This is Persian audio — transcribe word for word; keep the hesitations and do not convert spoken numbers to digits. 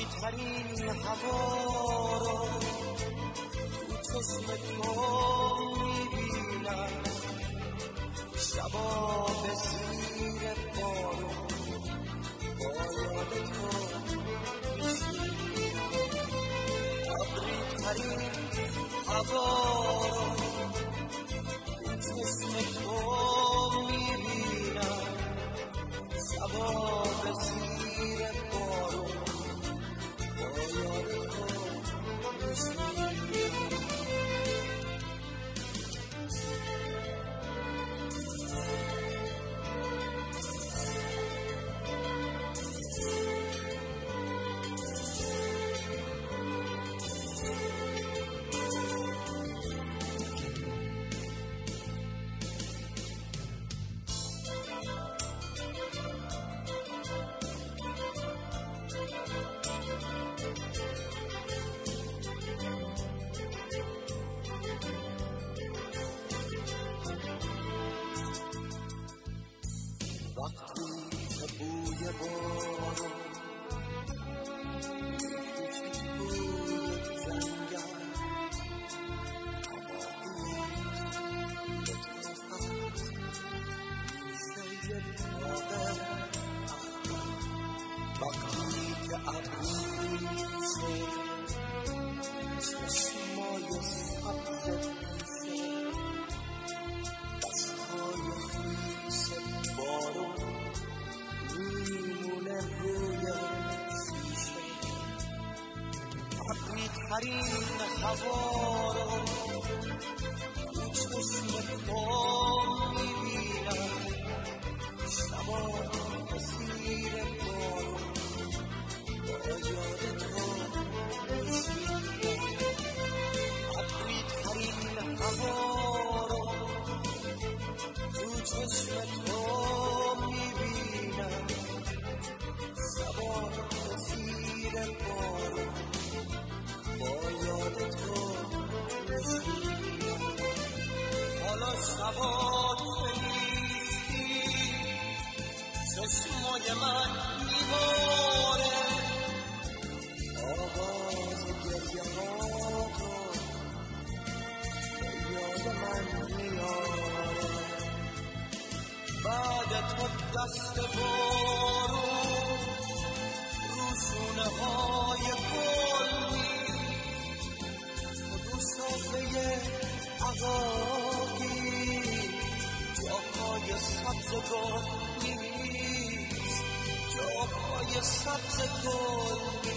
ترین هوا رو تو چشم تو میبینم، شبا به زیر بارون با یاد تو میشینم. ابری ترین هوا رو تو چشم تو میبینم، شبا به زیر بارون با یاد تو میشینم. وقتی که بوی بارون میکشد بوی جنگل، هوایی لطافت میشه باغ اخبار. وقتی که ابری میشه چشمای سبز میشه، دستهای خیس بارون میمونه روی شیشه. ابری ترین هوا رو تو چشم تو میبینم، شبا به زیر بارون با یاد تو میشینم. ابری ترین هوا رو تو چشم تو میبینم، شبا به زیر بارون با یاد تو میشینم. حالا شبا که نیستی چشمای من میباره، آواز گریه ها تو یاد من میاره. بعد تو دست بارون روشونه های گل نیست، رو شاخه عقاقی جاهای سبز گل نیست، جاهای سبز گل نیست.